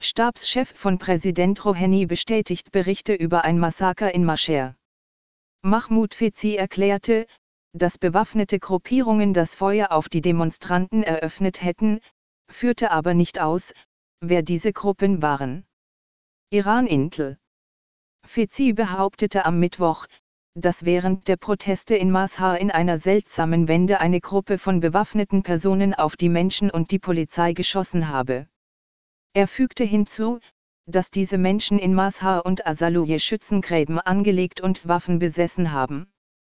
Stabschef von Präsident Rouhani bestätigt Berichte über ein Massaker in Mascher. Mahmoud Fezi erklärte, dass bewaffnete Gruppierungen das Feuer auf die Demonstranten eröffnet hätten, führte aber nicht aus, wer diese Gruppen waren. Iran-Intel. Fezi behauptete am Mittwoch, dass während der Proteste in Mazar in einer seltsamen Wende eine Gruppe von bewaffneten Personen auf die Menschen und die Polizei geschossen habe. Er fügte hinzu, dass diese Menschen in Mazar und Asalouye Schützengräben angelegt und Waffen besessen haben.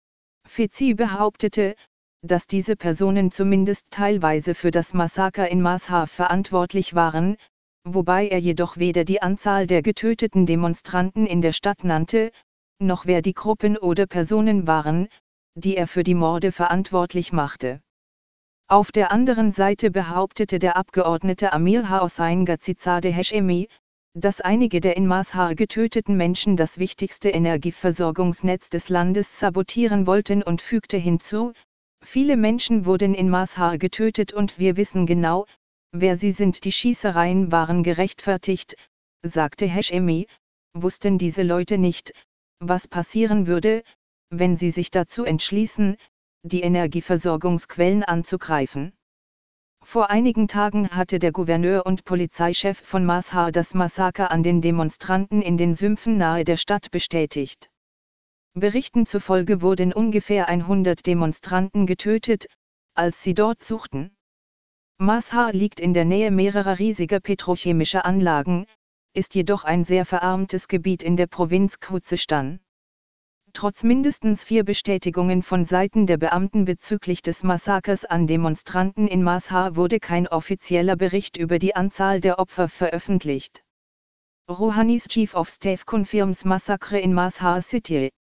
Fezi behauptete, dass diese Personen zumindest teilweise für das Massaker in Mazar verantwortlich waren, wobei er jedoch weder die Anzahl der getöteten Demonstranten in der Stadt nannte, noch wer die Gruppen oder Personen waren, die er für die Morde verantwortlich machte. Auf der anderen Seite behauptete der Abgeordnete Amir Hossein Ghazizadeh Hashemi, dass einige der in Mazar getöteten Menschen das wichtigste Energieversorgungsnetz des Landes sabotieren wollten und fügte hinzu, viele Menschen wurden in Mazar getötet und wir wissen genau, wer sie sind. Die Schießereien waren gerechtfertigt, sagte Hashemi, wussten diese Leute nicht, was passieren würde, wenn sie sich dazu entschließen, die Energieversorgungsquellen anzugreifen. Vor einigen Tagen hatte der Gouverneur und Polizeichef von Mazar das Massaker an den Demonstranten in den Sümpfen nahe der Stadt bestätigt. Berichten zufolge wurden ungefähr 100 Demonstranten getötet, als sie dort suchten. Mazar liegt in der Nähe mehrerer riesiger petrochemischer Anlagen, ist jedoch ein sehr verarmtes Gebiet in der Provinz Khuzestan. Trotz mindestens 4 Bestätigungen von Seiten der Beamten bezüglich des Massakers an Demonstranten in Mazar wurde kein offizieller Bericht über die Anzahl der Opfer veröffentlicht. Rouhanis Chief of Staff confirms Massacre in Mazar City.